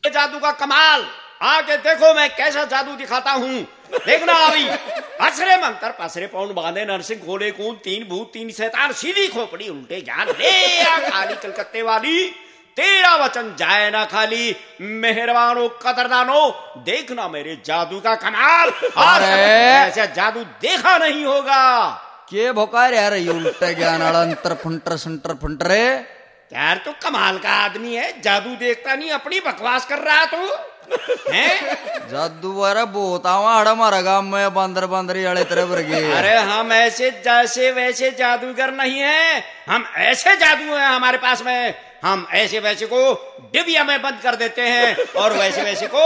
जादू का कमाल, आके देखो मैं कैसा जादू दिखाता हूँ। देखना अभी। असरे मंत्र पसरे पौन बांधे नरसिंह खोले कूद, तीन भूत तीन शैतान, सीधी खोपड़ी उल्टे ज्ञान, ले आ काली कलकत्ते वाली, तेरा वचन जाए ना खाली, मेहरबानो कदरदानो देखना मेरे जादू का कमाल। ऐसा जादू देखा नहीं होगा। के भोकार यार ये उल्टे ज्ञान अंतर फंटर संटर फंटरे। यार तू कमाल का आदमी है, जादू देखता नहीं, अपनी बकवास कर रहा तू हैं? जादू वारा बोतावा हड़ा मारा गांव में बंदर बंदरी अड़े तरफ रगे। अरे हम ऐसे जैसे वैसे जादूगर नहीं है, हम ऐसे जादू है हमारे पास में। हम ऐसे वैसे को डिबिया में बंद कर देते हैं और वैसे वैसे को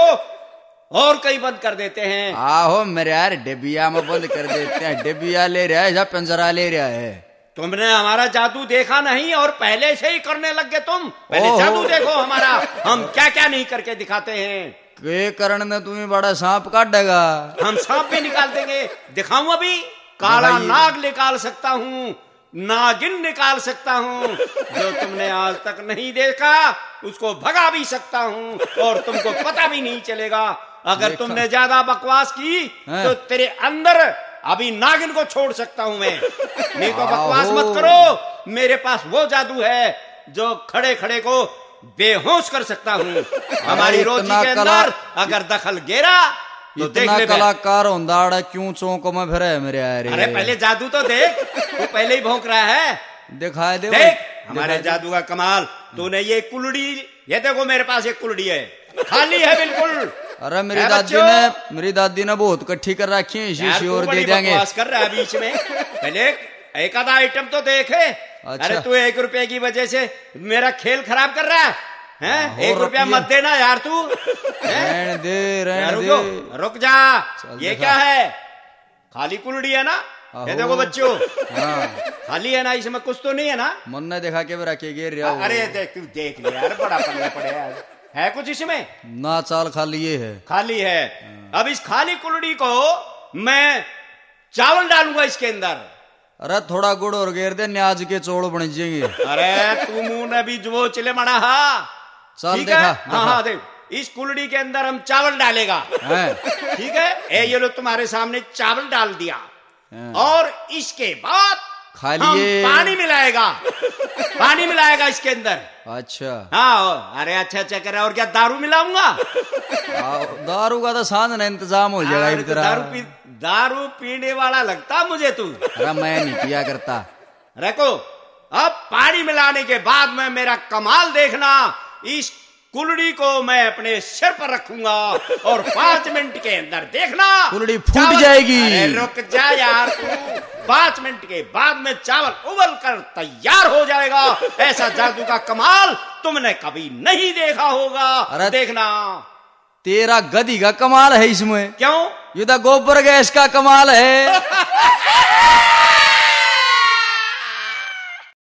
और कहीं बंद कर देते हैं। आहो मेरे यार डिबिया में बंद कर देते हैं। डिबिया ले रहा है या पिंजरा ले रहा है? तुमने हमारा जादू देखा नहीं और पहले से ही करने लग गए तुम। पहले जादू देखो हमारा, हम क्या क्या नहीं करके दिखाते हैं। के करण ने तुम्हें बड़ा सांप काटेगा। हम सांप भी निकाल देंगे, दिखाऊं अभी। काला नाग निकाल सकता हूँ, नागिन निकाल सकता हूँ, जो तुमने आज तक नहीं देखा उसको भगा भी सकता हूँ और तुमको पता भी नहीं चलेगा। अगर तुमने ज्यादा बकवास की तो तेरे अंदर अभी नागिन को छोड़ सकता हूं मैं। नहीं तो बकवास मत करो, मेरे पास वो जादू है जो खड़े खड़े को बेहोश कर सकता हूं। हमारी रोजी के अंदर अगर दखल गेरा तो देख ले। कलाकार होंदा क्यों चौंको में फिर मेरे यार। अरे पहले जादू तो देख, तू पहले ही भौंक रहा है। दिखाए दे देख हमारे जादू का कमाल। तूने ये कुलड़ी, ये देखो मेरे पास एक कुलड़ी है, खाली है बिल्कुल। अरे मेरी दादी ने बहुत इकट्ठी कर रखी है, इसी और दे देंगे। कर रहा है बीच में, पहले एक आधा आइटम तो देखे। अच्छा। अरे तू 1 रुपए की वजह से मेरा खेल खराब कर रहा है? 1 रुपया मत देना यार तू। रहने दे रुक जा। ये क्या है? खाली कुलड़ी है ना? ये देखो बच्चों, खाली है ना, इसमें कुछ तो नहीं है ना? मन ने देखा के रखे गिर रहा। अरे देख, तू देख ले यार, बड़ा पल्ले पड़े है कुछ इसमें? ना चाल खाली है, खाली है। अब इस खाली कुलड़ी को मैं चावल डालूंगा इसके अंदर। अरे थोड़ा गुड़ और घेर दे, न्याज के चौड़ बन जाएंगे। अरे तू मुंह ने भी जो चले मना। चल देखा। हाँ देख, इस कुलड़ी के अंदर हम चावल डालेगा। ठीक है, ये लो तुम्हारे सामने चावल डाल दिया और इसके बाद हम पानी मिलाएगा। पानी मिलाएगा इसके अंदर। अच्छा हाँ, अरे अच्छा कर। और क्या दारू मिलाऊंगा? दारू का तो सांझ ना इंतजाम हो जाएगा। दारू पीने वाला लगता मुझे तू। अरे मैं नहीं पिया करता। रखो, अब पानी मिलाने के बाद में मेरा कमाल देखना। इस कुलड़ी को मैं अपने सिर पर रखूंगा और 5 मिनट के अंदर देखना कुलड़ी फूट जाएगी। अरे रुक जा यार तू। 5 मिनट के बाद में चावल उबल कर तैयार हो जाएगा। ऐसा जादू का कमाल तुमने कभी नहीं देखा होगा। अरे देखना। तेरा गधी का कमाल है इसमें। क्यों? ये तो गोबर गैस का कमाल है।